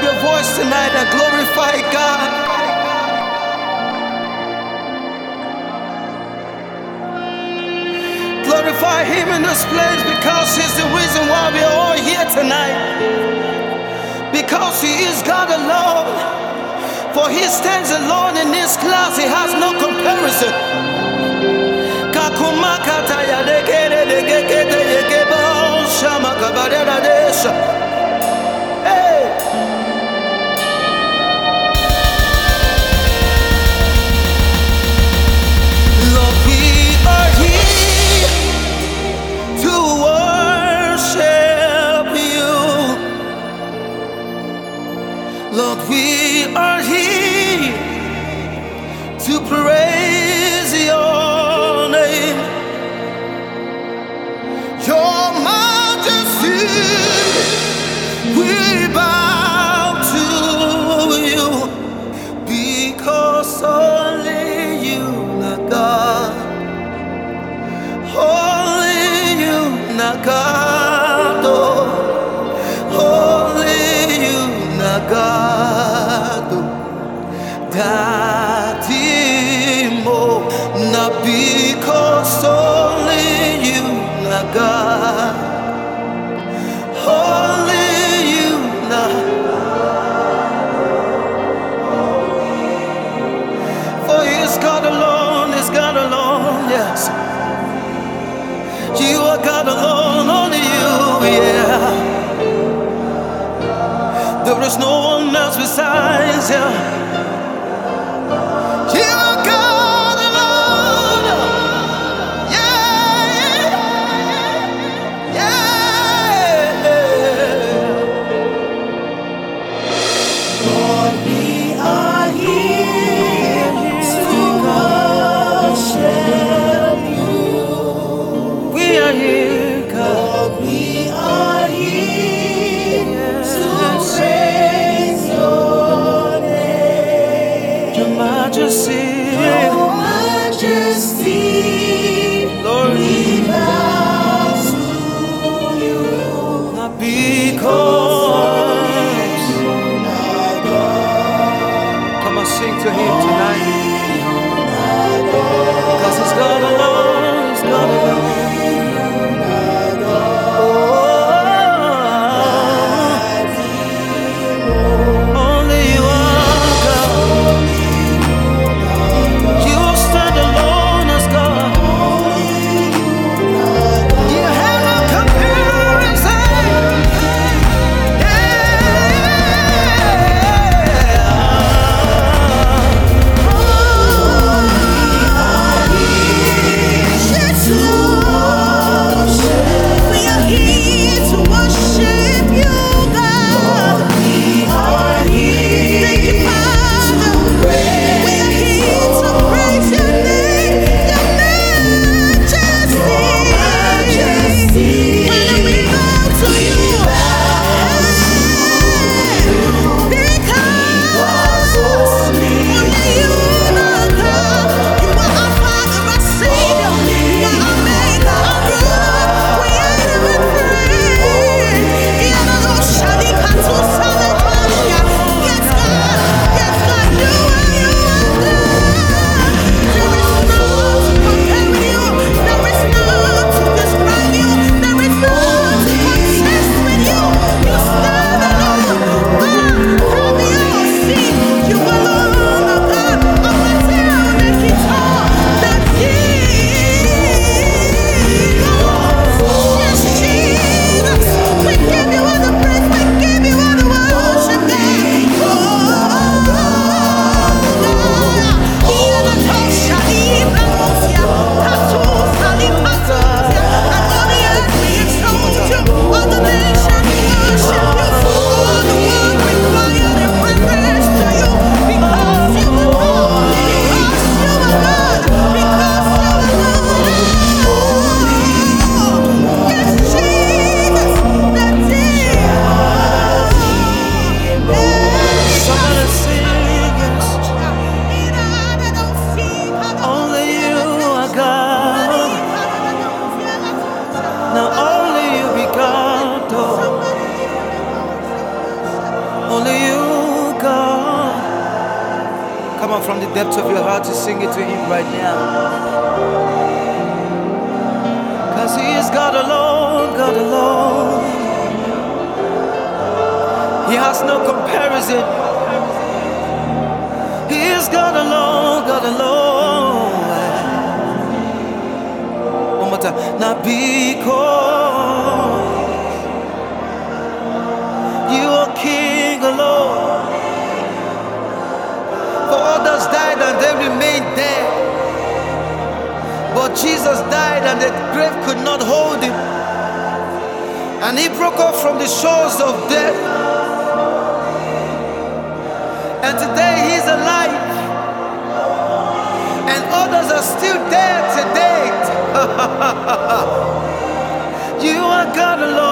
your voice tonight and glorify God. Glorify Him in this place because He's the reason why we are all here tonight. Because He is God alone. For He stands alone in this class, He has no comparison. Hey. Lord, we are here to worship You. Lord, we are here to praise Your name. Your Majesty, we bow to You because only You are God. Only You are God. Oh, only You are God. Daddy mo, not because only You are God. Only You are. For He is God alone, is God alone, yes. You are God alone, only You, yeah. There is no one else besides You. You are God alone, yeah, yeah, yeah. Lord, we are here to worship You. We are here, God. Lord, we are here to praise Your name. Your Majesty, Your Majesty, Lord, we bow to You. not because. Come on, sing to Him tonight. Because He's God alone, He's God alone. Only You are God. You stand alone as God. You have no comparison. from the depths of your heart to sing it to Him right now. Cause He is God alone, God alone. He has no comparison. He is God alone, God alone. One more time. Now because you are King alone. For others died and they remained dead. But Jesus died and the grave could not hold Him. And He broke off from the shores of death. And today He's alive. And others are still dead today. You are God alone.